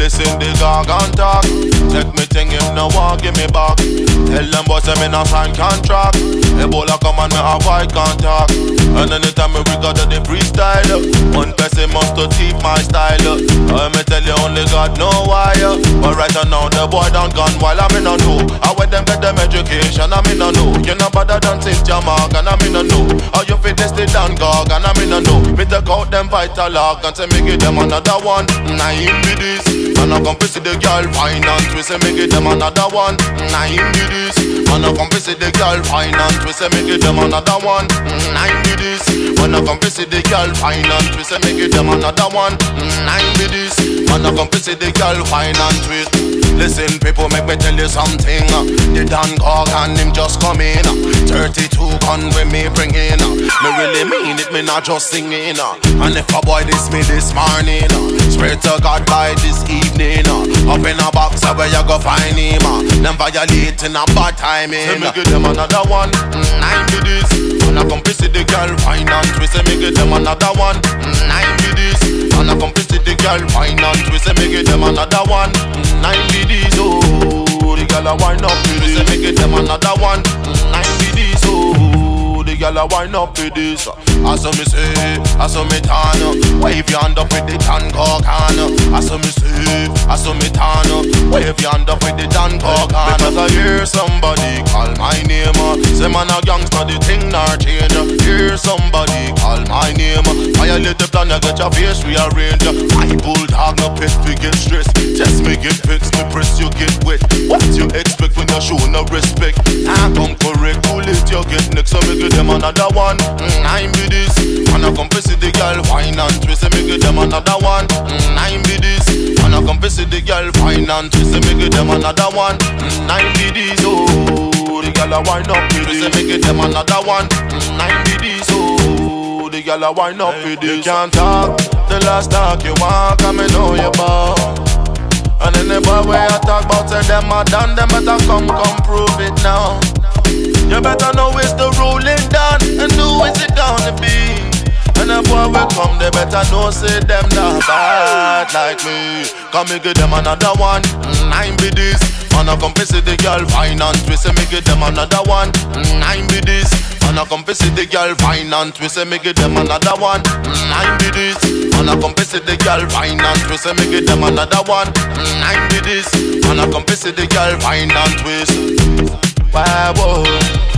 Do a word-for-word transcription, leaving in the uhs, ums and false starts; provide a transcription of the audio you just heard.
listen the gargan talk. Take me thing if no one give me back. Tell them boys I'm in a sign contract. Ebola come and me avoid contact. And anytime we got the freestyle, one person must to keep my style. I me tell you only God know why. But right now the boy done gone while I'm in a know. I went them get them education, I'm in a know. You know better than Cynthia Mark and I'm in a know. How you fit this the Dan Gog and I'm in a know. Me take out them vital log and say me give them another one. Nine be this. And I come to see the girl fine and twist and me give them another one. Nine be this. And I come to see the girl fine and twist and me give them another one. Nine be this. And I come to see the girl fine and twist and me give them another one. Nine be this. And I come to see the girl fine and twist. Listen people, make me tell you something. The Dan Gog and him just come in. Thirty-two gun when me bring in. Me really mean it, me not just singing. And if a boy diss me this morning, swear to God by this evening, up in a box where you go find him. Them violating a bad timing. So me give them another one. Nine be this. And I come to see the girl fine and twist. So me give them another one. Nine be this. And I come to see the girl fine and twist. So me give them another one. Nine be this. Oh, the girl a wind up with this. So me give them another one. Nine be this. Oh, the girl a wind up with this. I saw me say, I saw me turn. Wave your hand up with the Dan Gog hand. I saw me say, I saw me turn. Wave your hand up with the Dan Gog hand. Because I hear somebody call my name. Say man a gangster, the thing not change. Hear somebody call my name. Violate the plan, you get your face rearranged. My bulldog no pet, we get stressed. Test me get fixed, me press you get wet. What you expect when you show no respect? I come correct, too late you get next. So me give them another one. Nine be this. And I come to see the girl fine and twist. So me give them another one. Nine be this. And I come to see the girl fine and twist. So me give them another one. Nine be this. Oh, the girl a wind up with this. So me give them another one. Nine be this. Oh, the girl a wind up with this. You can't talk the last talk you want, and me know you bout. And any boy where I talk about say them a done, them better come, come prove it now. You better know it's the ruling done, and who is it gonna be? And the boy will come, they better know say them not bad like me. Come me give them another one. Nine be this. And I come to see the girl fine and twist and me give them another one. Nine be this. And I come to see the girl fine and twist and me give them another one. Nine be this. And I come to see the girl fine and twist and me give them another one. Nine be this. And I come to see the girl fine and twist. Why, whoa.